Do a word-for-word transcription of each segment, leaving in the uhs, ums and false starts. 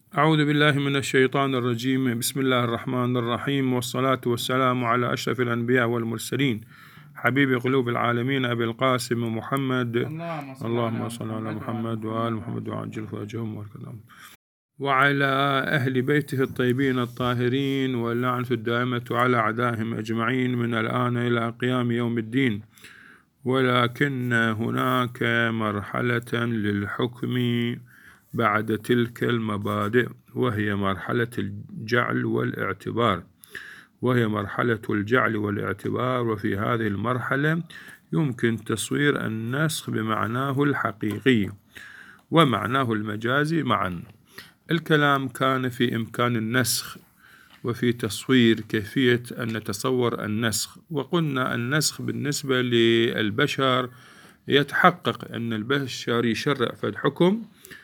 أعوذ بالله من الشيطان الرجيم. بسم الله الرحمن الرحيم، والصلاة والسلام على أشرف الأنبياء والمرسلين، حبيب قلوب العالمين أبي القاسم محمد، اللهم صل على محمد وآل محمد وعجل فرجهم وكلام، وعلى أهل بيته الطيبين الطاهرين، واللعنة الدائمة على أعدائهم أجمعين من الآن إلى قيام يوم الدين. ولكن هناك مرحلة للحكم بعد تلك المبادئ، وهي مرحلة الجعل والاعتبار وهي مرحلة الجعل والاعتبار وفي هذه المرحلة يمكن تصوير النسخ بمعناه الحقيقي ومعناه المجازي معا. الكلام كان في إمكان النسخ وفي تصوير كيفية أن نتصور النسخ، وقلنا النسخ بالنسبة للبشر يتحقق أن البشر يشرع في الحكم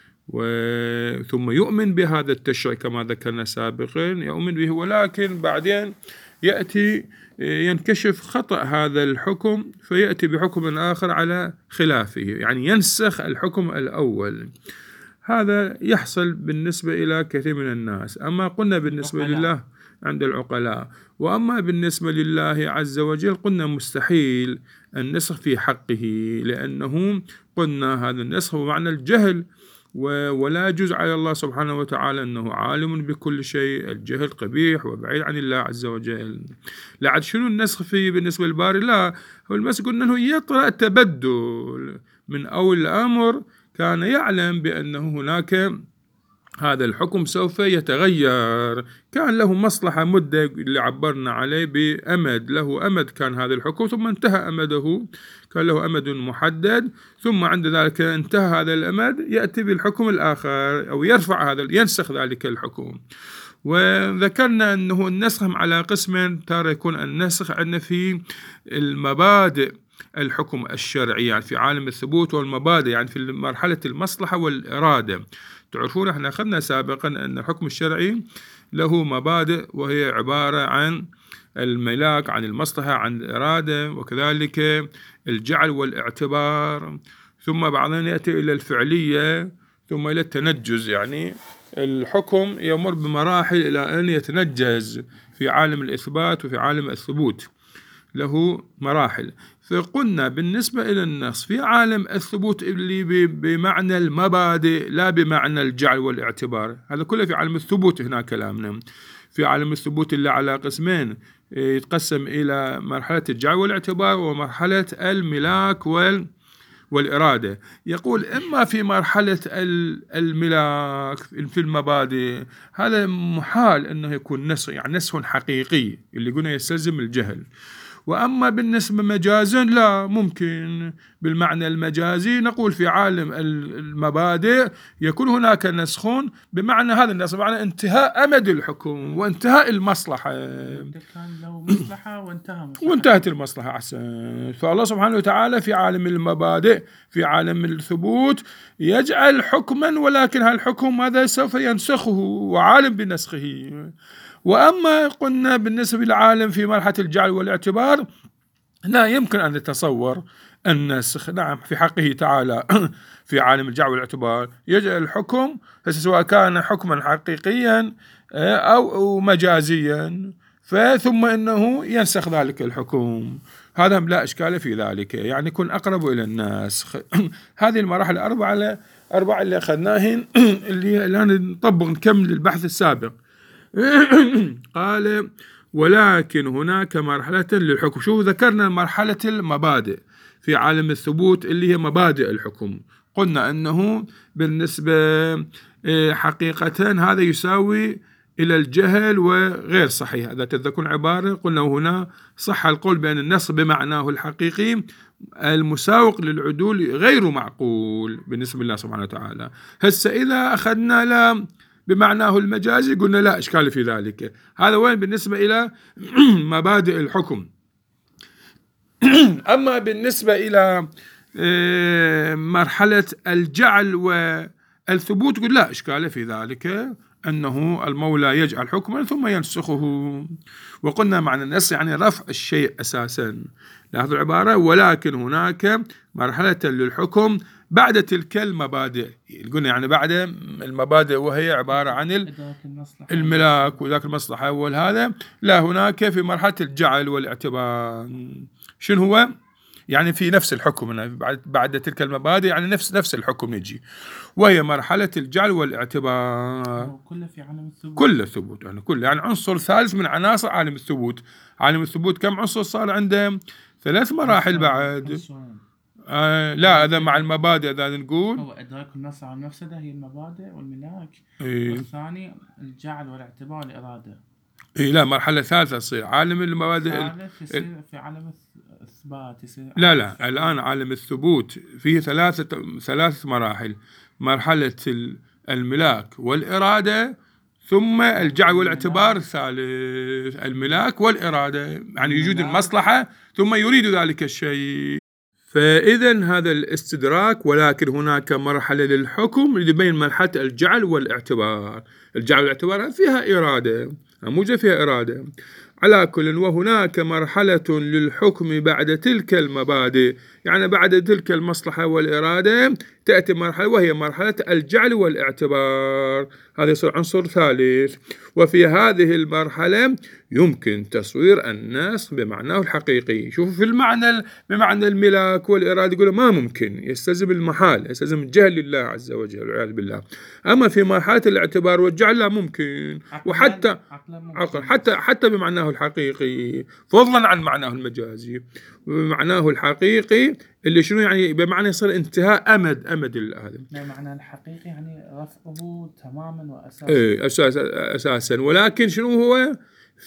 ثم يؤمن بهذا التشريع كما ذكرنا سابقا، يؤمن به، ولكن بعدين يأتي ينكشف خطأ هذا الحكم فيأتي بحكم آخر على خلافه، يعني ينسخ الحكم الأول. هذا يحصل بالنسبة إلى كثير من الناس. أما قلنا بالنسبة العقلاء. لله عند العقلاء، وأما بالنسبة لله عز وجل قلنا مستحيل النسخ في حقه، لأنه قلنا هذا النسخ هو معنى الجهل، ولا يجوز على الله سبحانه وتعالى أنه عالم بكل شيء، الجهل قبيح وبعيد عن الله عز وجل. لعد شنو النسخ فيه بالنسبة للباري؟ لا، هو المسك قلنا أنه يطرأ تبدل من أول الأمر، كان يعلم بأنه هناك هذا الحكم سوف يتغير، كان له مصلحة مدة اللي عبرنا عليه بأمد، له أمد كان هذا الحكم، ثم انتهى أمده، كان له أمد محدد، ثم عند ذلك انتهى هذا الأمد يأتي بالحكم الآخر أو يرفع هذا ينسخ ذلك الحكم. وذكرنا أنه النسخ على قسمين، ترى يكون النسخ عندنا في المبادئ الحكم الشرعي، يعني في عالم الثبوت والمبادئ، يعني في مرحلة المصلحة والإرادة. تعرفون احنا أخذنا سابقا أن الحكم الشرعي له مبادئ، وهي عبارة عن الملاك، عن المصلحة، عن الإرادة، وكذلك الجعل والاعتبار، ثم بعدين يأتي إلى الفعلية، ثم إلى التنجز. يعني الحكم يمر بمراحل إلى أن يتنجز في عالم الإثبات وفي عالم الثبوت، له مراحل. فقلنا بالنسبة إلى النص في عالم الثبوت اللي بمعنى المبادئ لا بمعنى الجعل والاعتبار، هذا كله في عالم الثبوت. هنا كلامنا في عالم الثبوت اللي على قسمين، يتقسم إلى مرحلة الجعل والاعتبار ومرحلة الملاك وال والإرادة. يقول إما في مرحلة الملاك في المبادئ هذا محال أنه يكون نسخ، يعني نسخ حقيقي اللي قلنا يستلزم الجهل. وأما بالنسبة مجازا لا، ممكن بالمعنى المجازي نقول في عالم المبادئ يكون هناك نسخ بمعنى هذا النسخ، بمعنى انتهاء أمد الحكم وانتهاء المصلحة، كان له مصلحة وانتهى مصلحة. وانتهت المصلحة أحسن. فالله سبحانه وتعالى في عالم المبادئ في عالم الثبوت يجعل حكما، ولكن هالحكم ماذا سوف ينسخه وعالم بنسخه. وأما قلنا بالنسبة للعالم في مرحلة الجعل والاعتبار لا يمكن أن نتصور النسخ، نعم في حقه تعالى في عالم الجعل والاعتبار يجعل الحكم سواء كان حكما حقيقيا أو مجازيا، ثم إنه ينسخ ذلك الحكم، هذا لا إشكال في ذلك، يعني يكون أقرب إلى النسخ. هذه المراحل الأربعة أربعة اللي أخذناهن اللي الآن نطبق نكمل البحث السابق. قال ولكن هناك مرحلة للحكم. شو ذكرنا مرحلة المبادئ في عالم الثبوت اللي هي مبادئ الحكم، قلنا أنه بالنسبة حقيقة هذا يساوي إلى الجهل وغير صحيح. إذا تذكرون عبارة قلنا هنا صح القول بأن النص بمعناه الحقيقي المساوق للعدول غير معقول بالنسبة لله سبحانه وتعالى. هسه إذا أخذنا لا بمعناه المجازي قلنا لا إشكال في ذلك. هذا وين بالنسبة إلى مبادئ الحكم. أما بالنسبة إلى مرحلة الجعل والثبوت قل لا إشكال في ذلك، أنه المولى يجعل حكما ثم ينسخه. وقلنا معنى النسخ يعني رفع الشيء أساسا. لاحظوا العبارة ولكن هناك مرحلة للحكم بعد تلك المبادئ، قلنا يعني بعد المبادئ وهي عبارة عن الملاك وذاك المصلحة والهذا، لا هناك في مرحلة الجعل والاعتبار. شنو هو؟ يعني في نفس الحكم بعد بعد تلك المبادئ، يعني نفس نفس الحكم يجي، وهي مرحلة الجعل والاعتبار. كله في عالم الثبوت. كله ثبوت يعني كله يعني عنصر ثالث من عناصر عالم الثبوت. عالم الثبوت كم عنصر صار عنده؟ ثلاث مراحل بعد. آه لا هذا مع المبادئ هذا نقول هو إدراك النص على المفسدة هي المبادئ والملاك. إيه. والثاني الجعل والاعتبار والإرادة. إيه لا مرحلة ثالثة تصير عالم المبادئ. ثالث يصير في عالم الإثبات يصير. لا لا الآن عالم الثبوت فيه ثلاثة ثلاث مراحل، مرحلة الملاك والإرادة، ثم الجعل والاعتبار الثالث. الملاك والإرادة يعني يوجد المصلحة ثم يريد ذلك الشيء. فإذا هذا الاستدراك، ولكن هناك مرحلة للحكم اللي بين مرحلة الجعل والاعتبار. الجعل والاعتبار فيها إرادة، موجة فيها إرادة على كل. وهناك مرحلة للحكم بعد تلك المبادئ، يعني بعد تلك المصلحة والإرادة تأتي مرحلة وهي مرحلة الجعل والاعتبار، هذا يصير عنصر ثالث. وفي هذه المرحلة يمكن تصوير الناس بمعناه الحقيقي. شوفوا في المعنى بمعنى الملاك والإرادة يقولوا ما ممكن، يستلزم المحال، يستلزم الجهل لله عز وجل والعياذ بالله. أما في مرحلة الاعتبار والجعل لا ممكن، وحتى عقل حتى حتى بمعناه الحقيقي فضلا عن معناه المجازي. بمعناه الحقيقي اللي شنو يعني بمعنى يصير انتهاء أمد أمد هذا. يعني معناه الحقيقي يعني رفعه تماما وأساسا. إيه أساسا أساسا ولكن شنو هو؟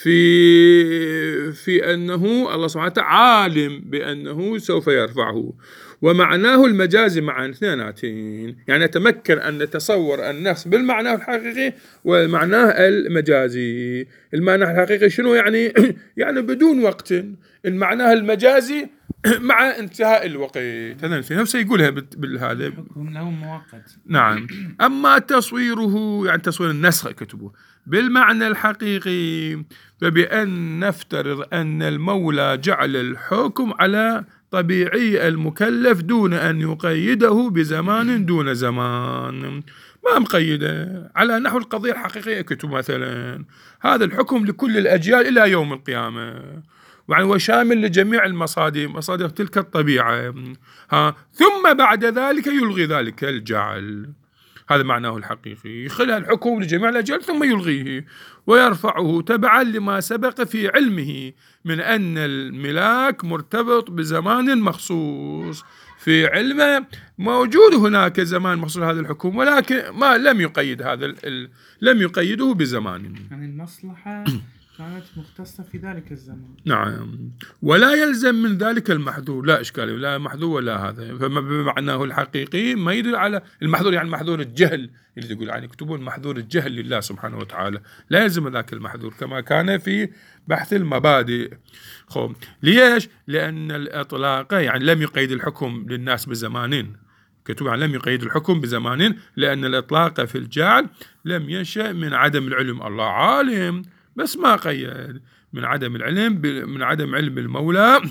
في في أنه الله سبحانه وتعالى عالم بأنه سوف يرفعه. ومعناه المجازي مع اثنيناتين، يعني نتمكن أن نتصور النفس بالمعنى الحقيقي ومعناه المجازي. المعنى الحقيقي شنو يعني؟ يعني بدون وقت. المعنى المجازي مع انتهاء الوقت. هذا في نفسه يقولها بالهذا. الحكم له مؤقت. نعم. أما تصويره يعني تصوير النسخ كتبه بالمعنى الحقيقي، فبأن نفترض أن المولى جعل الحكم على طبيعي المكلف دون أن يقيده بزمان دون زمان، ما مقيده على نحو القضية الحقيقية كتب مثلا هذا الحكم لكل الأجيال إلى يوم القيامة، يعني وشامل لجميع المصادر مصادر تلك الطبيعة. ها ثم بعد ذلك يلغي ذلك الجعل، هذا معناه الحقيقي، يخلها الحكم لجميع الأجيال ثم يلغيه ويرفعه تبعا لما سبق في علمه من أن الملاك مرتبط بزمان مخصوص. في علمه موجود هناك زمان مخصوص هذا الحكم، ولكن ما لم يقيد هذا ال... لم يقيده بزمان. يعني المصلحة كانت مختصة في ذلك الزمان. نعم. ولا يلزم من ذلك المحظور، لا إشكال لا محظور ولا هذا. فما بمعناه الحقيقي ما يدل على المحظور، يعني محظور الجهل اللي تقول يعني يكتبون محظور الجهل لله سبحانه وتعالى، لا يلزم ذاك المحظور كما كان في بحث المبادئ. خب ليش؟ لأن الإطلاق يعني لم يقيد الحكم للناس بزمانين، كتب يعني لم يقيد الحكم بزمانين، لأن الإطلاق في الجعل لم ينشأ من عدم العلم. الله عالم بس ما قيد من عدم العلم، من عدم علم المولى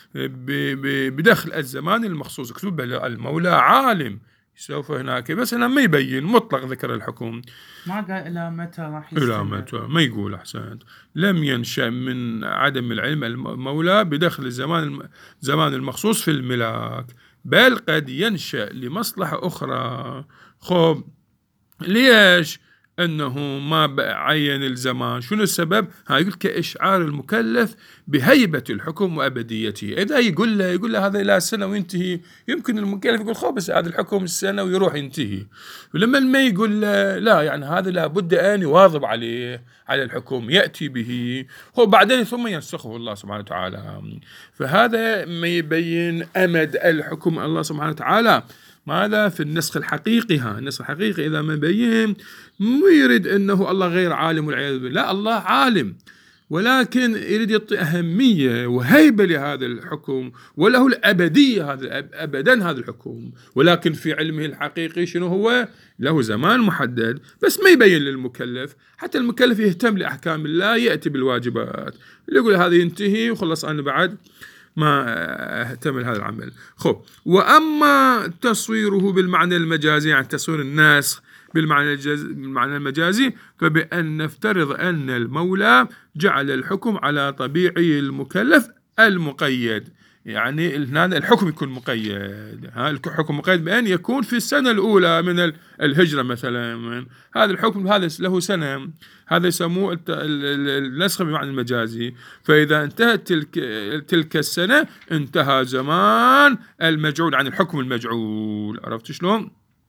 بدخل الزمان المخصوص. كتب المولى عالم سوف هناك، بس أنا ما يبين مطلق ذكر الحكم، ما قال إلى متى راح يستمر، إلى متى ما يقول. أحسنت. لم ينشأ من عدم العلم المولى بدخل الزمان زمان المخصوص في الملاك، بل قد ينشأ لمصلحة أخرى. خب ليش؟ أنه ما عين الزمان. شنو السبب؟ ها يقول كإشعار المكلف بهيبة الحكم وأبديته. إذا يقول له يقول له هذا إلى سنة وينتهي، يمكن المكلف يقول خلاص بس هذا الحكم السنة ويروح ينتهي. ولما ما يقول له لا، يعني هذا لابد أن يواظب عليه على الحكم يأتي به هو بعدين ثم ينسخه الله سبحانه وتعالى. فهذا ما يبين أمد الحكم الله سبحانه وتعالى. ماذا في النسخ الحقيقي؟ ها النسخ الحقيقي إذا ما بين مو يريد أنه الله غير عالم والعياذ بالله، لا الله عالم، ولكن يريد يعطي أهمية وهيبة لهذا الحكم وله الأبدية، هذا أبدا هذا الحكم، ولكن في علمه الحقيقي شنو هو؟ له زمان محدد، بس ما يبين للمكلف، حتى المكلف يهتم لأحكام الله، يأتي بالواجبات اللي يقول هذا ينتهي وخلص أنا بعد ما اهتمل هذا العمل. خب، وأما تصويره بالمعنى المجازي، يعني تصوير الناس بالمعنى بالمعنى المجازي، فبأن نفترض أن المولى جعل الحكم على طبيعي المكلف المقيد، يعني الحكم يكون مقيد. ها الحكم مقيد بأن يكون في السنة الأولى من الهجرة مثلا، هذا الحكم هذا له سنة، هذا يسموه النسخ بمعنى المجازي. فإذا انتهت تلك تلك السنة انتهى زمان المجعول عن الحكم المجعول. عرفت شلون؟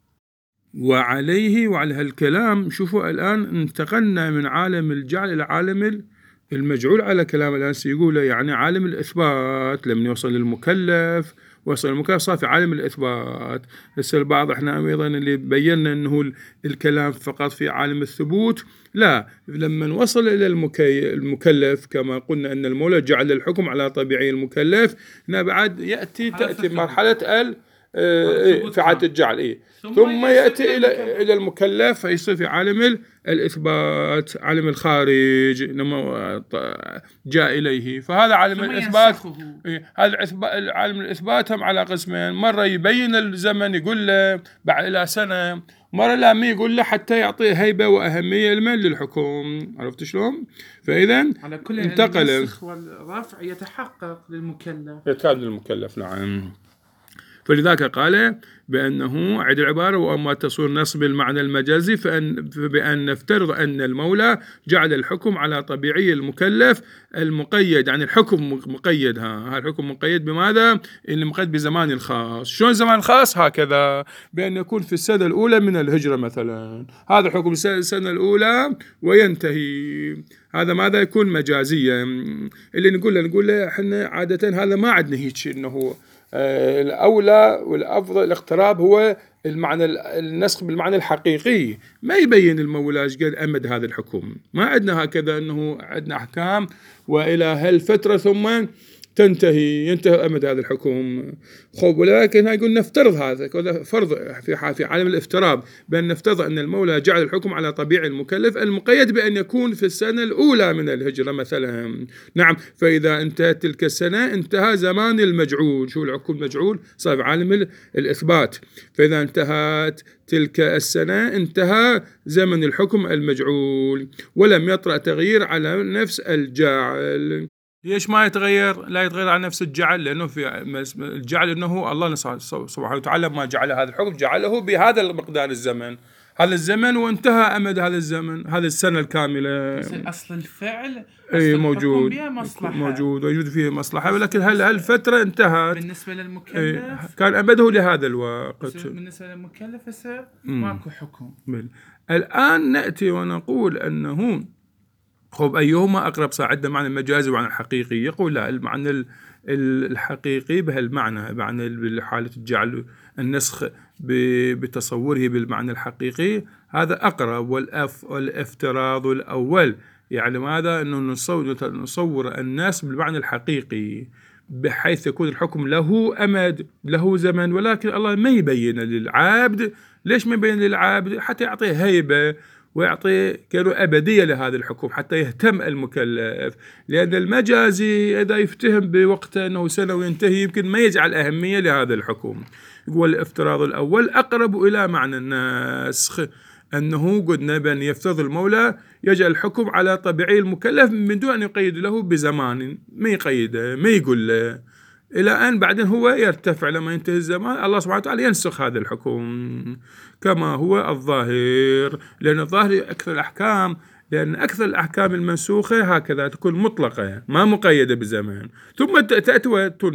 وعليه وعلى هالكلام شوفوا الآن انتقلنا من عالم الجعل إلى عالم المجعول على كلام الآن سيقوله، يعني عالم الإثبات لما يوصل للمكلف وصل المكلف صار في عالم الإثبات. هسه البعض احنا أيضا اللي بينا أنه الكلام فقط في عالم الثبوت، لا، لما وصل إلى المكلف كما قلنا أن المولى جعل الحكم على طبيعي المكلف، هنا بعد يأتي تأتي مرحلة ال في عادة الجعل، إيه؟ ثم, ثم يأتي إلى إلى المكلف فيصير في عالم الإثبات، عالم الخارج لما جاء إليه. فهذا عالم الإثبات، إيه؟ هذا عالم الإثبات هم على قسمين، مرة يبين الزمن يقول له بعد إلى سنة، مرة لا ما يقول له حتى يعطيه هيبة وأهمية المن للحكم. عرفت شلون؟ فإذا على كل انتقل النسخ والرفع يتحقق للمكلف، يتحقق للمكلف. نعم. فلذلك قال بأنه عد العبارة وأما تصوير نصب المعنى المجازي فأن بأن نفترض أن المولى جعل الحكم على طبيعي المكلف المقيد، يعني الحكم مقيد. ها الحكم مقيد بماذا؟ اللي مقيد بزمان الخاص. شلون زمان خاص؟ هكذا بأن يكون في السنة الأولى من الهجرة مثلا، هذا الحكم السنة الأولى وينتهي. هذا ماذا يكون مجازيا. اللي نقول له نقول له احنا عادة هذا ما عندنا هيك انه آه الأولى والأفضل الاقتراب هو المعنى النسخ بالمعنى الحقيقي، ما يبين المولى ايش قد أمد هذا الحكم. ما عندنا هكذا أنه عندنا أحكام وإلى هالفترة ثم تنتهي ينتهي أمد هذا الحكم. خب، ولكن يقول نفترض هذا فرض في في عالم الافتراض بأن نفترض أن المولى جعل الحكم على طبيعي المكلف المقيد بأن يكون في السنة الأولى من الهجرة مثلا. نعم، فإذا انتهت تلك السنة انتهى زمان المجعول. شو الحكم المجعول؟ صار عالم الإثبات. فإذا انتهت تلك السنة انتهى زمن الحكم المجعول ولم يطرأ تغيير على نفس الجعل. ليش ما يتغير؟ لا يتغير على نفس الجعل لأنه في الجعل أنه الله سبحانه وتعالى ما جعل هذا الحكم جعله بهذا المقدار الزمن، هذا الزمن وانتهى أمد هذا الزمن، هذه السنة الكاملة. أصل الفعل أي موجود مصلحة. موجود ويوجد فيه مصلحة، ولكن هل هالفترة انتهت بالنسبة للمكلف كان أمده لهذا الوقت. بالنسبة للمكلف هسه ماكو حكم. الآن نأتي ونقول أنه خب أيهما أقرب صاعدنا معنى المجازي وعن الحقيقي؟ يقول لا، المعنى الحقيقي بهالمعنى، معنى بالحالة الجعل النسخ بتصوره بالمعنى الحقيقي هذا أقرب. والأف والافتراض الأول يعني ماذا؟ أنه نصور, نصور الناس بالمعنى الحقيقي بحيث يكون الحكم له أمد له زمن، ولكن الله ما يبين للعابد. ليش ما يبين للعابد؟ حتى يعطيه هيبة ويعطي كانوا أبدية لهذا الحكم حتى يهتم المكلف. لأن المجازي إذا يفتهم بوقته أنه سنة وينتهي يمكن ما يجعل أهمية لهذا الحكم. يقول الافتراض الأول أقرب إلى معنى النسخ، أنه قلنا بأن يفترض المولى يجعل الحكم على طبيعي المكلف من دون أن يقيد له بزمان، ما يقيده ما يقول له، إلى أن بعدين هو يرتفع لما ينتهي الزمان الله سبحانه وتعالى ينسخ هذا الحكم كما هو الظاهر. لأن الظاهر أكثر الأحكام، لأن أكثر الأحكام المنسوخة هكذا تكون مطلقة ما مقيدة بزمان ثم تأتي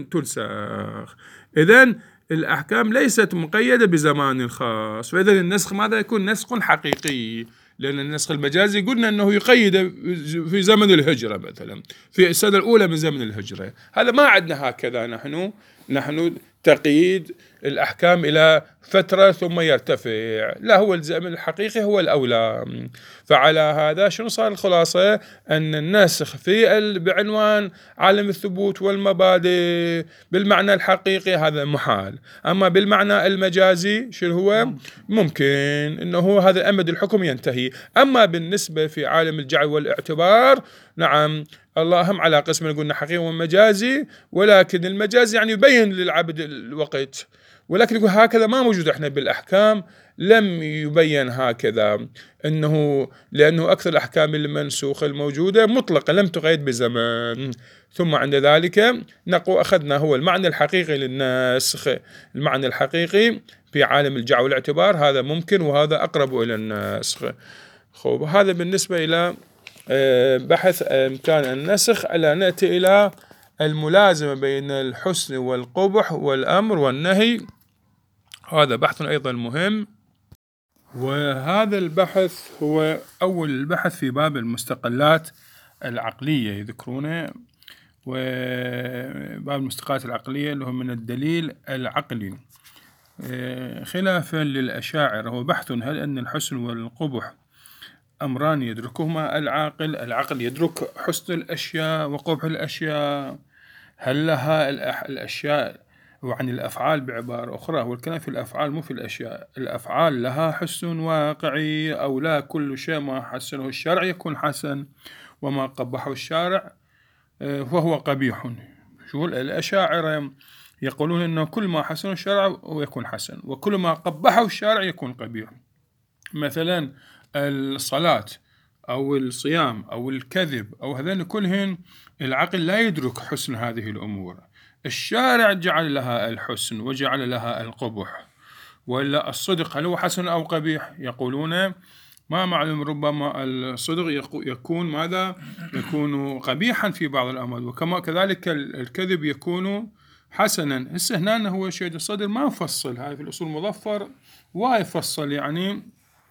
وتنسخ. إذن الأحكام ليست مقيدة بزمان خاص، فإذا النسخ ماذا يكون؟ نسخ حقيقي. لأن النسخ المجازي قلنا أنه يقيد في زمن الهجرة مثلا في السنة الأولى من زمن الهجرة، هذا ما عندنا هكذا. نحن نحن تقييد الأحكام إلى فترة ثم يرتفع، لا، هو الزمن الحقيقي هو الأولى. فعلى هذا شنو صار الخلاصة؟ أن النسخ في بعنوان عالم الثبوت والمبادئ بالمعنى الحقيقي هذا محال، أما بالمعنى المجازي شنو هو؟ ممكن أنه هذا أمد الحكم ينتهي. أما بالنسبة في عالم الجعل والاعتبار نعم الله هم على قسم قلنا حقيقي ومجازي، ولكن المجاز يعني يبين للعبد الوقت، ولكن يقول هكذا ما موجود احنا بالأحكام، لم يبين هكذا، انه لانه اكثر الاحكام المنسوخه الموجوده مطلقه لم تقيد بزمان. ثم عند ذلك نقول اخذنا هو المعنى الحقيقي للنسخ، المعنى الحقيقي في عالم الجعل والاعتبار هذا ممكن وهذا اقرب الى النسخ. خب هذا بالنسبه الى بحث امكان النسخ. الا ناتي الى الملازمه بين الحسن والقبح والامر والنهي، هذا بحث ايضا مهم، وهذا البحث هو أول البحث في باب المستقلات العقلية يذكرونه، وباب المستقلات العقلية اللي هو من الدليل العقلي، خلافا للأشاعرة. هو بحث هل أن الحسن والقبح أمران يدركهما العاقل، العقل يدرك حسن الأشياء وقبح الأشياء، هل لها الأشياء وعن الأفعال بعبارة أخرى، والكلام في الأفعال مو في الأشياء، الأفعال لها حسن واقعي أو لا، كل شيء ما حسنه الشرع يكون حسن وما قبحه الشارع فهو قبيح. شو الأشاعرة يقولون أنه كل ما حسنه الشرع يكون حسن وكل ما قبحه الشارع يكون قبيح. مثلا الصلاة أو الصيام أو الكذب أو هذين كلهن العقل لا يدرك حسن هذه الأمور، الشارع جعل لها الحسن وجعل لها القبح. ولا الصدق هل هو حسن أو قبيح؟ يقولون ما معلوم، ربما الصدق يكون ماذا؟ يكون قبيحا في بعض الأمر، وكما كذلك الكذب يكون حسنا. هسه هنا هو شيء الصدر ما نفصل، هاي في الأصول المظفر ويفصل يعني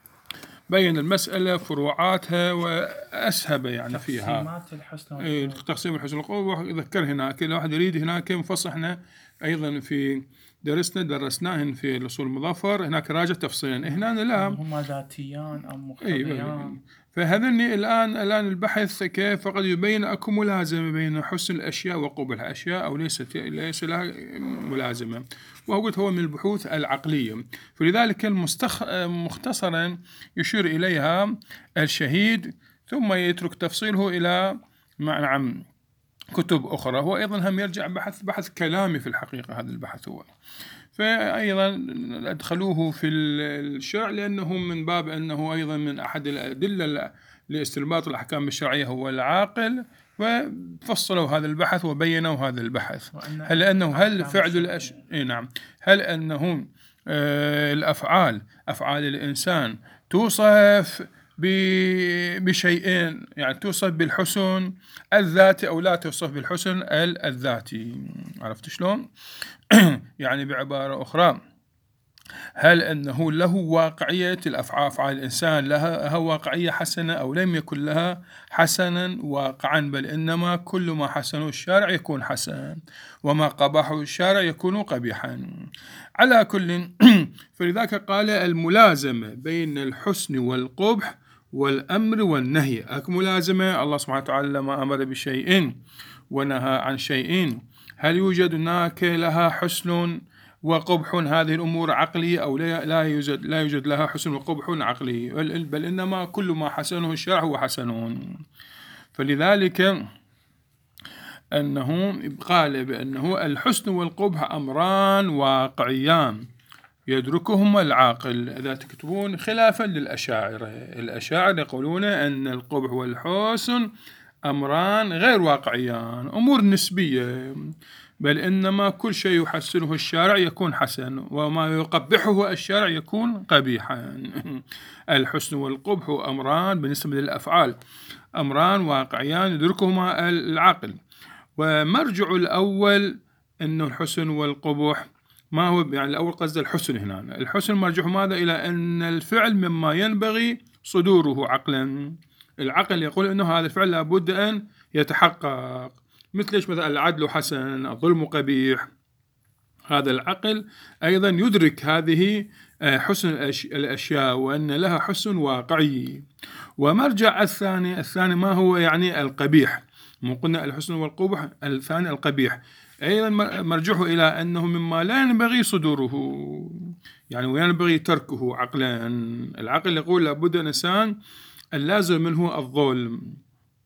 بين المسألة فروعاتها وأسهب يعني فيها الحسن تقسيم الحسن والقبح. ذكر هناك لو واحد يريد هناك مفصل، احنا أيضا في درسنا درسناهن في الأصول المظفر، هناك راجع تفصيلا، هنا لا هما ذاتيان أو مقتضيان. فهذني الآن الآن البحث كيف فقد يبين أكو ملازمة بين حسن الأشياء وقبح الأشياء أو ليست ليس لها ملازمة، وهو قلت هو من البحوث العقلية. فلذلك المستخ... مختصرا يشير إليها الشهيد، ثم يترك تفصيله إلى نعم كتب أخرى. هو أيضا هم يرجع بحث بحث كلامي في الحقيقة، هذا البحث هو فأيضا أدخلوه في الشرع لأنه من باب أنه أيضا من أحد الأدلة لاستنباط الأحكام الشرعية هو العاقل، وفصلوا هذا البحث وبينوا هذا البحث. هل أنه هل فعل الأش... إيه نعم هل أنه آه الأفعال أفعال الإنسان توصف بشيئين، يعني توصف بالحسن الذاتي أو لا توصف بالحسن الذاتي. عرفت شلون؟ يعني بعبارة أخرى، هل أنه له واقعية الأفعال أفعال الإنسان لها واقعية حسنة أو لم يكن لها حسنا واقعا، بل إنما كل ما حسنه الشارع يكون حسن وما قبحه الشارع يكون قبيحا. على كل فلذلك قال الملازمة بين الحسن والقبح والأمر والنهي. أك ملازمة الله سبحانه وتعالى لما أمر بشيء ونهى عن شيء، هل يوجد هناك لها حسن وقبح هذه الأمور عقلية أو لا يوجد لا يوجد لها حسن وقبح عقلي، بل إنما كل ما حسنه الشرع هو حسن. فلذلك أنه قال بأنه الحسن والقبح أمران واقعيان يدركهما العاقل. إذا تكتبون خلافا للأشاعرة، الأشاعرة يقولون أن القبح والحسن أمران غير واقعيان، أمور نسبية، بل إنما كل شيء يحسنه الشارع يكون حسن وما يقبحه الشارع يكون قبيحا. الحسن والقبح أمران بالنسبة للأفعال أمران واقعيان يدركهما العقل. ومرجع الأول أنه الحسن والقبح ما هو، يعني الأول قصد الحسن هنا، الحسن مرجعه ماذا؟ إلى أن الفعل مما ينبغي صدوره عقلا. العقل يقول أنه هذا الفعل لابد أن يتحقق، مثل إيش؟ مثلا العدل حسن، الظلم قبيح. هذا العقل أيضا يدرك هذه حسن الأشياء وأن لها حسن واقعي. ومرجع الثاني الثاني ما هو؟ يعني القبيح. مو قلنا الحسن والقبح، الثاني القبيح أيضا مرجعه إلى أنه مما لا ينبغي صدوره، يعني وينبغي تركه عقلا. العقل يقول لابد الإنسان اللازم منه الظلم،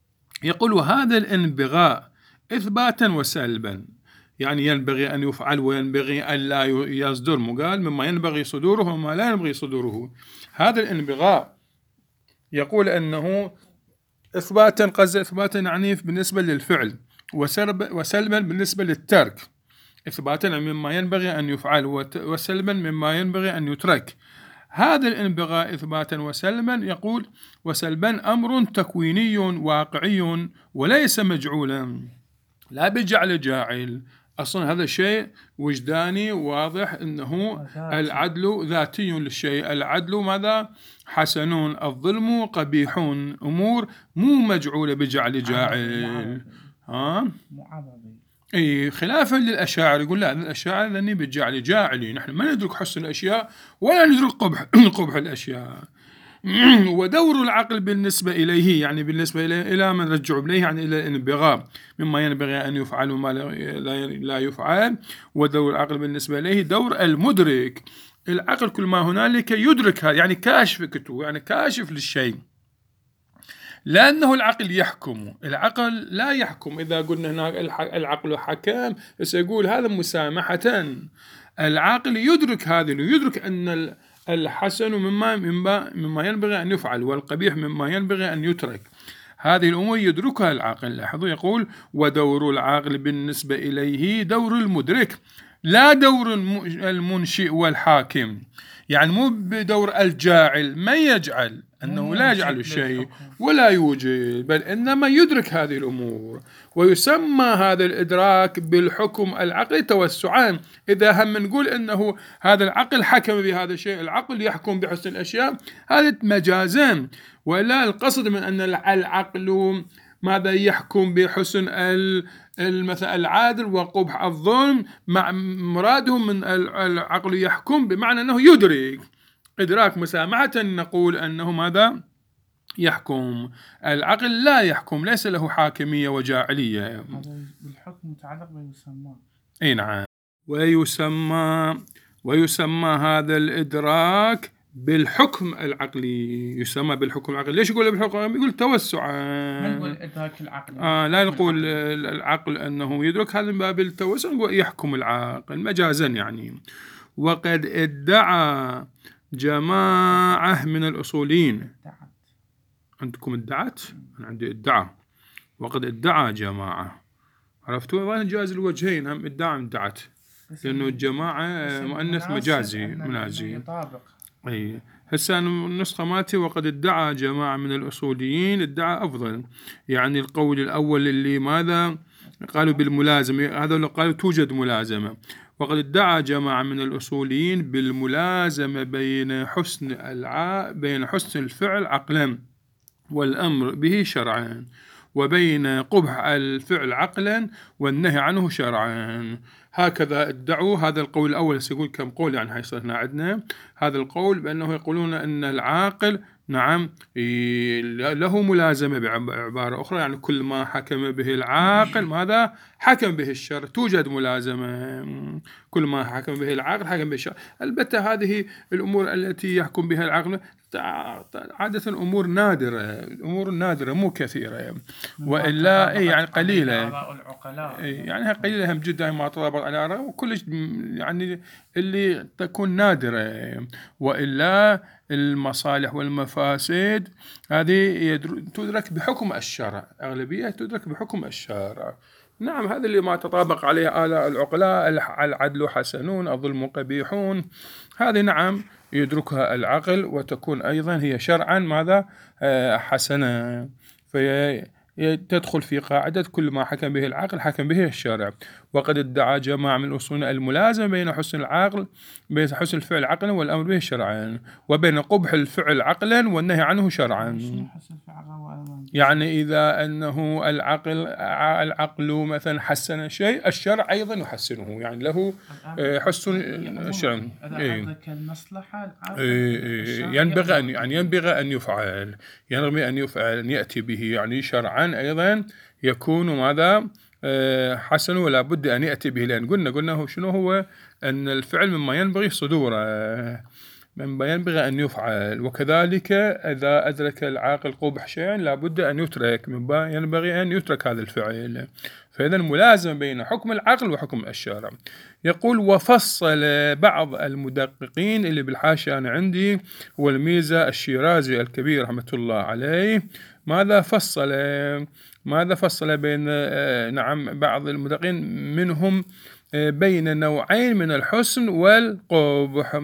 يقول وهذا الانبغاء إثباتا وسلبا، يعني ينبغي أن يفعل وينبغي أن لا يصدر، مقال مما ينبغي صدوره وما لا ينبغي صدوره. هذا الانبغاء يقول أنه إثباتا، قصد إثباتا يعني بالنسبة للفعل، وسلبا بالنسبة للترك. إثباتا مما ينبغي أن يفعل وسلبا مما ينبغي أن يترك. هذا الانبغاء إثباتا وسلبا يقول وسلبا أمر تكويني واقعي وليس مجعولا، لا بجعل جاعل. أصلا هذا شيء وجداني واضح أنه العدل ذاتي للشيء. العدل ماذا؟ حسن، الظلم قبيح، أمور مو مجعولة بجعل جاعل. ها؟ أي خلافا للأشاعرة، يقول لا الأشاعرة لأني بجعل جاعلي، نحن ما ندرك حسن الأشياء ولا ندرك قبح قبح الأشياء. ودور العقل بالنسبة إليه، يعني بالنسبة إليه إلى من رجع إليه، يعني إلى الانبغاء مما ينبغي أن يفعل وما لا يفعل. ودور العقل بالنسبة إليه دور المدرك. العقل كل ما هنالك يدرك هذا، يعني كاشف كتو، يعني كاشف للشيء، لأنه العقل يحكم. العقل لا يحكم. إذا قلنا هناك العقل حكم، سيقول هذا مسامحة. العقل يدرك هذا، يدرك أن الحسن مما مما ينبغي أن يفعل والقبيح مما ينبغي أن يترك. هذه الأمور يدركها العقل. لاحظوا يقول ودور العقل بالنسبة إليه دور المدرك، لا دور المنشئ والحاكم. يعني مو بدور الجاعل، ما يجعل أنه لا يجعل الشيء ولا يوجد، بل إنما يدرك هذه الأمور. ويسمى هذا الإدراك بالحكم العقلي توسعا. إذا هم نقول أنه هذا العقل حكم بهذا الشيء، العقل يحكم بحسن الأشياء، هذا مجازا. ولا القصد من أن العقل ماذا يحكم بحسن المثل العادل وقبح الظلم، مع مراده من العقل يحكم بمعنى أنه يدرك إدراك مسامحة. نقول أنه ماذا يحكم. العقل لا يحكم، ليس له حاكمية وجاعلية. هذا بالحكم متعلق بيسمى. أي نعم. ويسمى ويسمى هذا الإدراك بالحكم العقلي. يسمى بالحكم العقلي. ليش يقول بالحكم؟ يقول توسعا. ما نقول إدراك العقل. آه لا نقول العقل أنه يدرك، هذا من باب التوسع، يحكم العقل مجازا يعني. وقد ادعى جماعة من الأصوليين. عندكم ادعت؟ أنا عندي ادعى. وقد ادعى جماعة. عرفتوا؟ وانا جاز الوجهين، هم ادعى ادعت، لأنه الجماعة مؤنث مجازي منازي. أي هسه النسخة مالتي وقد ادعى جماعة من الأصوليين، ادعى أفضل. يعني القول الأول اللي ماذا قالوا بالملازمة، هذا اللي قالوا توجد ملازمة. وقد ادعى جماعة من الأصوليين بالملازمة بين حسن الع... بين حسن الفعل عقلا والأمر به شرعا، وبين قبح الفعل عقلا والنهي عنه شرعا. هكذا ادعوا. هذا القول الأول سيقول كم قول، يعني حيصير هنا عندنا هذا القول بأنه يقولون أن العاقل نعم له ملازمة، بعبارة أخرى يعني كل ما حكم به العاقل ماذا حكم به الشرع، توجد ملازمة. كل ما حكم به العاقل حكم به الشرع. البتة هذه الأمور التي يحكم بها العاقل عادة أمور نادرة، أمور نادرة مو كثيرة، وإلا إيه يعني قليلة، يعني قليلة هم جدا ما تطابق على آراء، وكلش يعني اللي تكون نادرة. وإلا المصالح والمفاسد هذه تدرك بحكم الشرع، أغلبية تدرك بحكم الشرع. نعم هذا اللي ما تطابق عليه آلاء العقلاء، العدل حسنون الظلم قبيحون، هذه نعم يدركها العقل وتكون أيضا هي شرعا ماذا حسنة، فتدخل في قاعدة كل ما حكم به العقل حكم به الشرع. وقد ادعى جماعة من الأصول الملازمة بين حسن العقل بين حسن الفعل عقلا والأمر به شرعا، وبين قبح الفعل عقلا والنهي عنه شرعا. يعني إذا أنه العقل العقل مثلا حسن شيء، الشرع أيضا يحسنه، يعني له حسن شرع. المصلحة ينبغي أن يعني ينبغي أن يفعل ينبغي أن يفعل أن يأتي به، يعني شرعا أيضا يكون ماذا حسن، ولا بد أن يأتي به. لأن قلنا قلنا هو شنو هو أن الفعل مما ينبغي صدوره، مما ينبغي أن يفعل، وكذلك إذا أدرك العاقل قبح شيئا لابد أن يترك، مما ينبغي أن يترك هذا الفعل. فإذا الملازمة بين حكم العقل وحكم الشرع. يقول وفصل بعض المدققين اللي بالحاشية أنا عندي هو الميزة الشيرازي الكبير رحمة الله عليه، ماذا فصل ماذا فصل بين نعم بعض المدققين منهم بين نوعين من الحسن والقبح،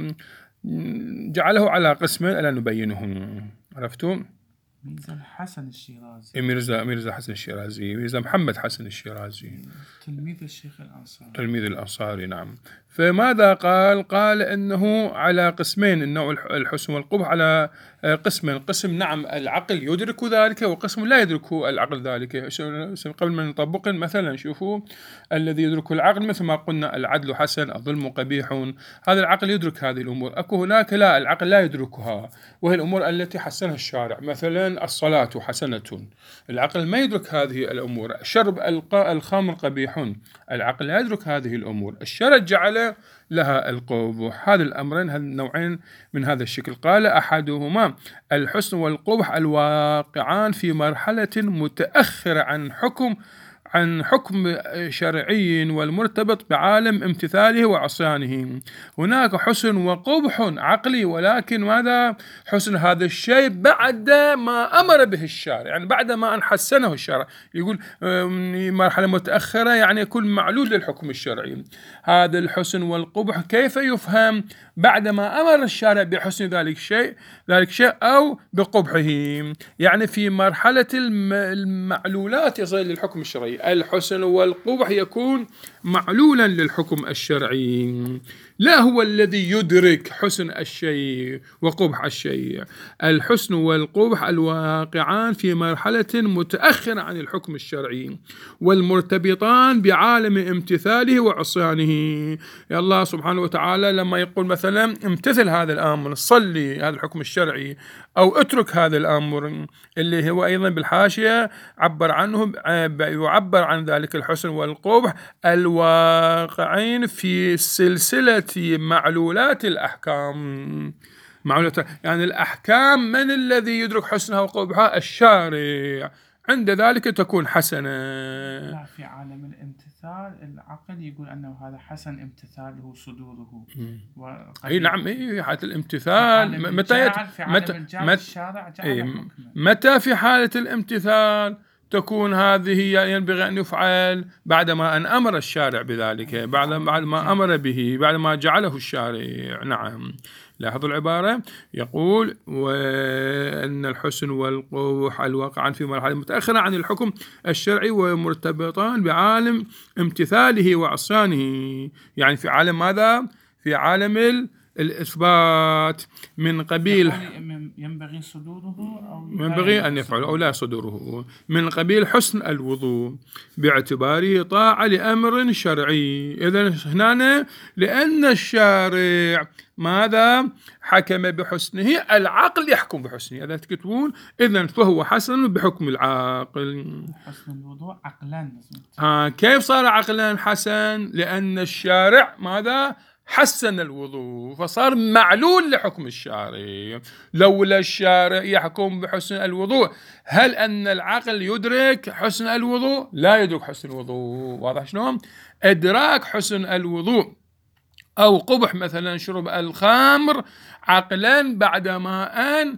جعله على قسمين ألا نبينهم. عرفتم؟ ميرزا الحسن الشيرازي، ميرزا ميرزا حسن الشيرازي، ميرزا محمد حسن الشيرازي، تلميذ الشيخ الأنصاري، تلميذ الأنصاري. نعم. فماذا قال؟ قال إنه على قسمين، النوع الحسن والقبح على قسمين، قسم نعم العقل يدرك ذلك وقسم لا يدركه العقل ذلك. قبل ما نطبق مثلا شوفوا الذي يدركه العقل مثل ما قلنا العدل حسن، الظلم قبيح، هذا العقل يدرك هذه الأمور. أكو هناك لا، العقل لا يدركها، وهي الأمور التي حسنها الشارع، مثلا الصلاة حسنة، العقل ما يدرك هذه الأمور. شرب الخمر قبيح، العقل لا يدرك هذه الأمور، الشرع جعل لها القبح. هذا الأمرين، هذا النوعين من هذا الشكل. قال أحدهما الحسن والقبح الواقعان في مرحلة متأخرة عن حكم عن حكم شرعي والمرتبط بعالم امتثاله وعصيانه. هناك حسن وقبح عقلي، ولكن ماذا؟ حسن هذا الشيء بعد ما أمر به الشارع، يعني بعد ما أن حسنه الشارع. يقول مرحلة متأخرة يعني يكون معلول للحكم الشرعي. هذا الحسن والقبح كيف يفهم؟ بعد ما أمر الشارع بحسن ذلك الشيء ذلك الشيء أو بقبحه، يعني في مرحلة المعلولات يصل للحكم الشرعي. الحسن والقبح يكون معلولا للحكم الشرعي، لا هو الذي يدرك حسن الشيء وقبح الشيء. الحسن والقبح الواقعان في مرحلة متأخرة عن الحكم الشرعي والمرتبطان بعالم امتثاله وعصيانه. يا الله سبحانه وتعالى لما يقول مثلا امتثل هذا الأمر، صلي، هذا الحكم الشرعي، أو اترك هذا الأمر اللي هو أيضا بالحاشية عبر عنه، يعبر عن ذلك الحسن والقبح الواقعين في سلسلة معلولات الأحكام. معلولات يعني الأحكام، من الذي يدرك حسنها وقبحها؟ الشارع، عند ذلك تكون حسنة. لا، في عالم الامتثال العقل يقول أنه هذا حسن امتثاله صدوره. أي نعم، أي حالة الامتثال متى يت... متى متى متى في حالة الامتثال تكون هذه ينبغي أن يفعل بعدما أن أمر الشارع بذلك، بعد ما أمر به، بعد ما جعله الشارع. نعم. لاحظوا العبارة، يقول وأن الحسن والقبح الواقعان في مرحلة متأخرة عن الحكم الشرعي ومرتبطان بعالم امتثاله وعصيانه، يعني في عالم ماذا؟ في عالم الإثبات، من قبيل ينبغي صدوره أو ينبغي أن يفعل أو لا صدوره، من قبيل حسن الوضوء باعتباره طاعة لأمر شرعي. إذن هنا لأن الشارع ماذا؟ حكم بحسنه، العقل يحكم بحسنه، إذا تكتبون إذن فهو حسن بحكم العقل. حسن الوضوء عقلا. آه كيف صار عقلا حسن؟ لأن الشارع ماذا؟ حسن الوضوء، فصار معلول لحكم الشارع. لولا الشارع يحكم بحسن الوضوء، هل أن العقل يدرك حسن الوضوء؟ لا يدرك حسن الوضوء. واضح شلون؟ إدراك حسن الوضوء أو قبح مثلا شرب الخمر عقلا بعدما أن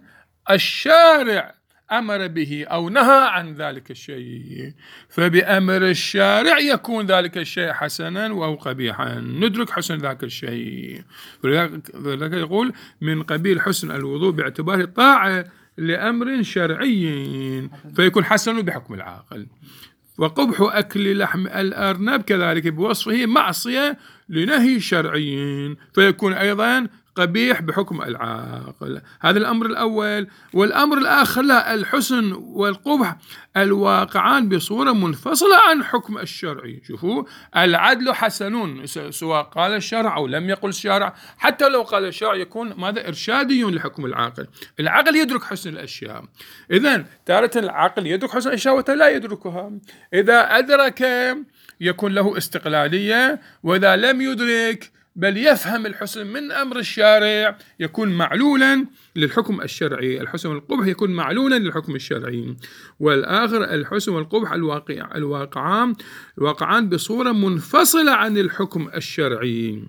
الشارع أمر به أو نهى عن ذلك الشيء، فبأمر الشارع يكون ذلك الشيء حسنا أو قبيحا، ندرك حسن ذاك الشيء. ولذلك يقول من قبيل حسن الوضوء باعتباره طاعة لأمر شرعي فيكون حسن بحكم العاقل. وقبح أكل لحم الأرنب كذلك بوصفه معصية لنهي شرعي فيكون أيضا قبيح بحكم العاقل. هذا الأمر الأول. والأمر الآخر لا، الحسن والقبح الواقعان بصورة منفصلة عن حكم الشرعي. شوفوا، العدل حسنون سواء قال الشرع أو لم يقل الشرع، حتى لو قال الشرع يكون ماذا؟ إرشادي لحكم العاقل. العقل يدرك حسن الأشياء، إذن تارة العقل يدرك حسن الأشياء وتارة لا يدركها. إذا أدرك يكون له استقلالية، وإذا لم يدرك بل يفهم الحسن من أمر الشارع يكون معلولا للحكم الشرعي. الحسن والقبح يكون معلولا للحكم الشرعي. والآخر الحسن والقبح الواقع الواقعان الواقعان بصورة منفصلة عن الحكم الشرعي.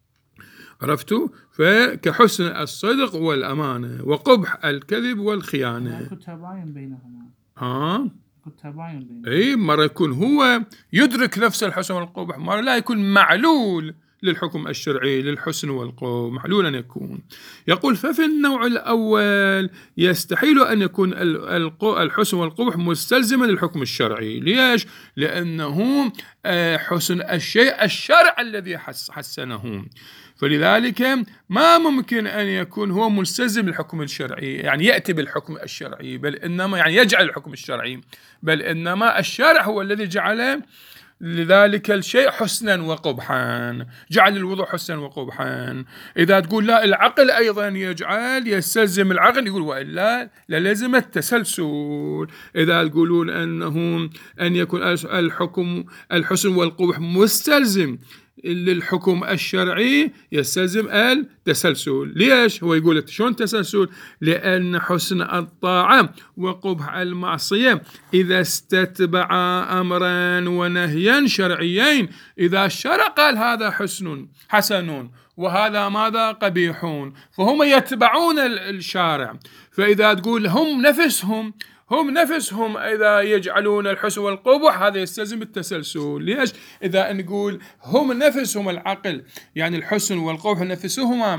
عرفتوا؟ فكحسن الصدق والأمانة وقبح الكذب والخيانة. يكون تباين بينهما. ها؟ يكون تباين بينهما. أي مرة يكون هو يدرك نفس الحسن والقبح، مرة لا يكون معلول للحكم الشرعي للحسن والقبح، معلولا يكون. يقول ففي النوع الأول يستحيل أن يكون الحسن والقبح مستلزما للحكم الشرعي. ليش؟ لأنه حسن الشيء الشرع الذي حسنه، فلذلك ما ممكن أن يكون هو ملتزم بالحكم الشرعي، يعني يأتي بالحكم الشرعي، بل إنما يعني يجعل الحكم الشرعي، بل إنما الشارع هو الذي جعل لذلك الشيء حسنا وقبحا، جعل الوضوء حسنا وقبحا. إذا تقول لا العقل أيضا يجعل يستلزم العقل، يقول وإلا لازم التسلسل. إذا تقولون أنه أن يكون الحكم الحسن والقبح مستلزم للحكم الشرعي يستلزم التسلسل. ليش؟ هو يقول شلون تسلسل؟ لأن حسن الطاعة وقبح المعصية إذا استتبع أمرا ونهيا شرعيين، إذا الشرع قال هذا حسن حسن وهذا ماذا قبيحون، فهم يتبعون الشارع. فإذا تقول هم نفسهم هم نفسهم إذا يجعلون الحسن والقبح هذا يستلزم التسلسل. ليش؟ إذا نقول هم نفسهم العقل يعني الحسن والقبح نفسهما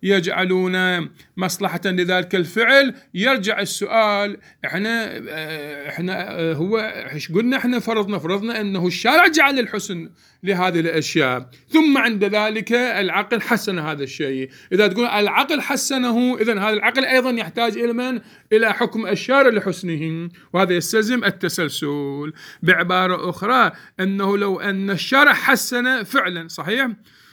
يجعلون مصلحة لذلك الفعل، يرجع السؤال احنا احنا هو ايش قلنا؟ احنا فرضنا فرضنا انه الشارع جعل الحسن لهذه الاشياء، ثم عند ذلك العقل حسن هذا الشيء. اذا تقول العقل حسنه، اذا هذا العقل ايضا يحتاج الى من؟ الى حكم الشارع لحسنه، وهذا يستلزم التسلسل. بعبارة اخرى انه لو ان الشارع حسن فعلا صحيح،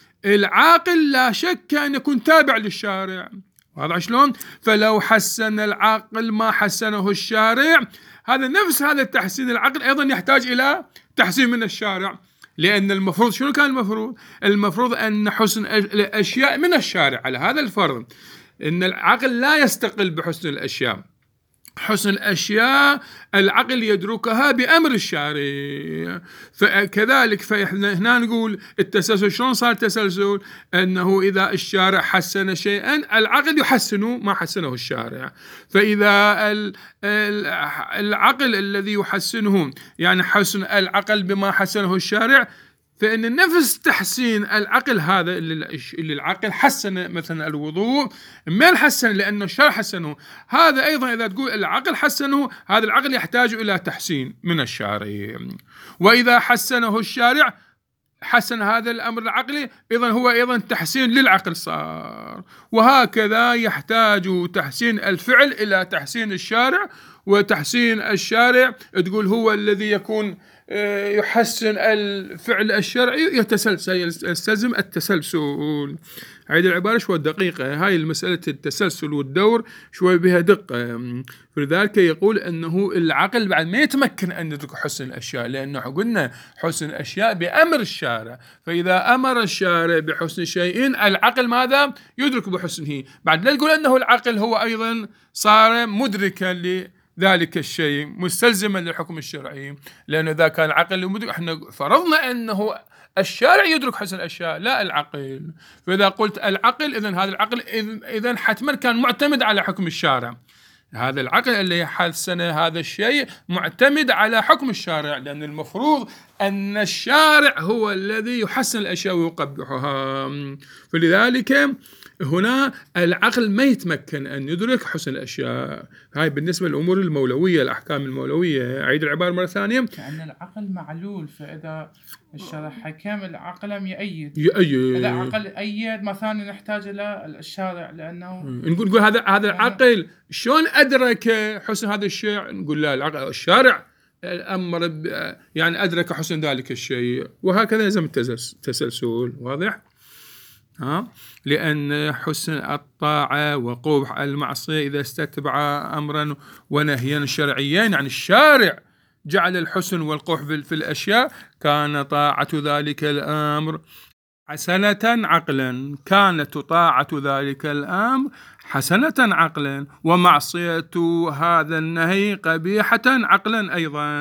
العاقل لا شك أن يكون تابع للشارع. واضح شلون؟ فلو حسن العاقل ما حسنه الشارع، هذا نفس هذا التحسين العقل أيضا يحتاج إلى تحسين من الشارع، لأن المفروض شنو كان المفروض؟ المفروض أن حسن الأشياء من الشارع. على هذا الفرض أن العقل لا يستقل بحسن الأشياء، حسن الأشياء العقل يدركها بأمر الشارع. فكذلك فإحنا هنا نقول التسلسل شلون صار تسلسل؟ أنه إذا الشارع حسن شيئا العقل يحسن ما حسنه الشارع. فإذا العقل الذي يحسنه يعني حسن العقل بما حسنه الشارع، فإن نفس تحسين العقل هذا اللي العقل حسن مثلا الوضوء ما حسن لأنه الشرع حسنه، هذا أيضا إذا تقول العقل حسنه، هذا العقل يحتاج إلى تحسين من الشارع. وإذا حسنه الشارع حسن هذا الأمر العقلي، إذن هو أيضا تحسين للعقل صار. وهكذا يحتاج تحسين الفعل إلى تحسين الشارع، وتحسين الشارع تقول هو الذي يكون يحسن الفعل الشرعي يتسلسل يستلزم التسلسل. هذه العبارة شوي دقيقة، هاي المسألة التسلسل والدور شوي بها دقة. فلذلك يقول أنه العقل بعد ما يتمكن أن يدرك حسن الأشياء، لأنه قلنا حسن الأشياء بأمر الشارع، فإذا أمر الشارع بحسن شيء العقل ماذا؟ يدرك بحسنه. بعد لا تقول أنه العقل هو أيضا صار مدركا لذلك الشيء مستلزما للحكم الشرعي، لأنه إذا كان العقل مدرك، احنا فرضنا أنه الشارع يدرك حسن الأشياء لا العقل. فإذا قلت العقل إذن هذا العقل إذن حتما كان معتمد على حكم الشارع. هذا العقل اللي حسن هذا الشيء معتمد على حكم الشارع، لأن المفروض أن الشارع هو الذي يحسن الأشياء ويقبحها. فلذلك هنا العقل ما يتمكن أن يدرك حسن الأشياء. هاي بالنسبة للأمور المولوية، الأحكام المولوية. أعيد العبارة مرة ثانية. كأن العقل معلول، فإذا الشرع حكم العقل يأيد يأيد إذا العقل أيد مثلا نحتاج إلى الشارع، لأنه نقول نقول هذا هذا العقل شلون أدرك حسن هذا الشيء؟ نقول لا العقل الشارع أمر يعني أدرك حسن ذلك الشيء، وهكذا لازم التسلسل. واضح؟ ها؟ لأن حسن الطاعة وقبح المعصية إذا استتبع أمرا ونهيا شرعيين، يعني الشارع جعل الحسن والقبح في الأشياء، كان طاعة ذلك الأمر حسنة عقلا، كانت طاعة ذلك الأمر حسنة عقلا، ومعصية هذا النهي قبيحة عقلا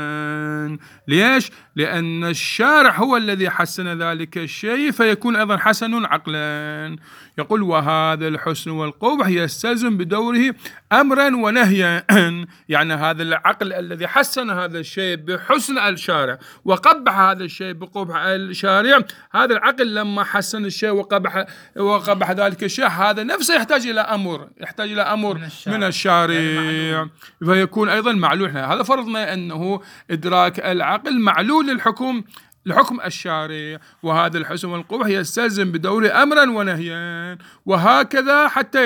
أيضا. ليش؟ لأن الشارع هو الذي حسن ذلك الشيء، فيكون أيضا حسن عقلا. يقول وهذا الحسن والقبح يستلزم بدوره أمرا ونهيا. يعني هذا العقل الذي حسن هذا الشيء بحسن الشارع وقبح هذا الشيء بقبح الشارع، هذا العقل لما حسن الشيء وقبح وقبح ذلك الشيء، هذا نفسه يحتاج إلى أمر يحتاج إلى أمر من الشارع, من الشارع. يعني فيكون أيضا معلول. هذا فرضنا أنه إدراك العقل معلول للحكم لحكم الشارع، وهذا الحسن والقبح يستلزم بدوره أمرا ونهيا، وهكذا حتى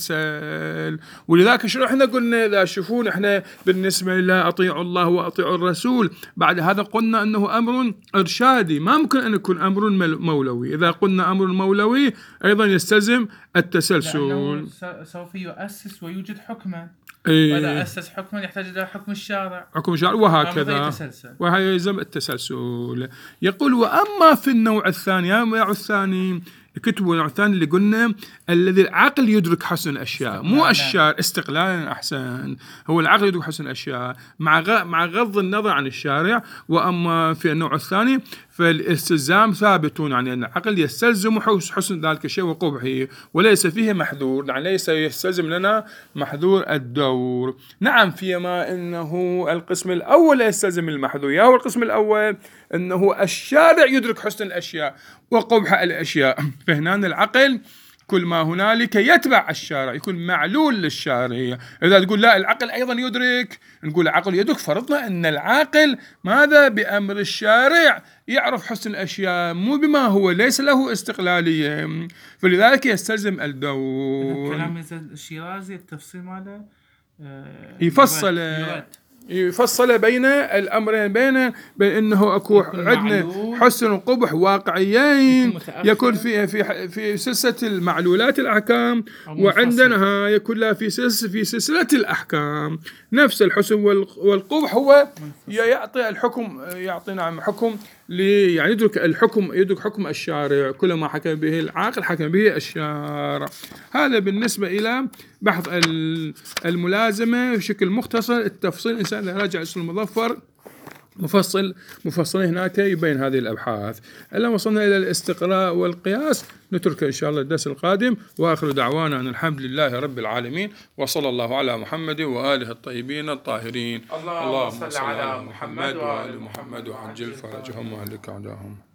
يتسلسل. ولذلك شنو احنا قلنا؟ إذا شوفون احنا بالنسبة لله أطيعوا الله وأطيعوا الرسول، بعد هذا قلنا أنه أمر إرشادي، ما ممكن أن يكون أمر مولوي. إذا قلنا أمر مولوي أيضا يستلزم التسلسل، لأنه سوف يؤسس ويوجد حكما، إيه. وإذا أسس حكما يحتاج إلى حكم الشارع حكم الشارع وهكذا، وهي يلزم التسلسل. يقول وأما في النوع الثاني، النوع الثاني كتبوا النوع الثاني اللي قلنا الذي العقل يدرك حسن الأشياء، مو الشارع استقلالا أحسن، هو العقل يدرك حسن الأشياء مع مع غض النظر عن الشارع. وأما في النوع الثاني فالاستلزام ثابتون، يعني أن العقل يستلزم حسن ذلك الشيء وقبحه وليس فيه محذور، يعني ليس يستلزم لنا محذور الدور. نعم، فيما إنه القسم الأول يستلزم المحذور، يا هو القسم الأول أنه الشارع يدرك حسن الأشياء وقبح الأشياء، فهنا العقل كل ما هنالك يتبع الشارع، يكون معلول للشارع. إذا تقول لا العقل أيضا يدرك، نقول العقل يدرك، فرضنا أن العاقل ماذا بأمر الشارع يعرف حسن الأشياء، مو بما هو ليس له استقلالية، فلذلك يستلزم الدور. كلام الشيرازي التفصيل ماله يفصل يفصل بين الأمرين، بين بين إنه أكو عندنا حسن وقبح واقعيين يكون في في في سلسلة المعلولات الأحكام، وعندنا يكون لا في سلسلة في سلسلة الأحكام. نفس الحسن والقبح هو يعطي الحكم، يعطينا عن حكم لي، يعني يدرك الحكم يدرك حكم الشارع، كل ما حكم به العاقل حكم به الشارع. هذا بالنسبة إلى بحث الملازمة بشكل مختصر. التفصيل إنسان راجع اسم المظفر مفصل مفصل هناك يبين هذه الأبحاث. إلا وصلنا إلى الاستقراء والقياس نترك إن شاء الله الدرس القادم، وآخر دعوانا أن الحمد لله رب العالمين، وصلى الله على محمد وآله الطيبين الطاهرين. اللهم صل على محمد وآل محمد وعجل فرجهم وأهلك أعداهم.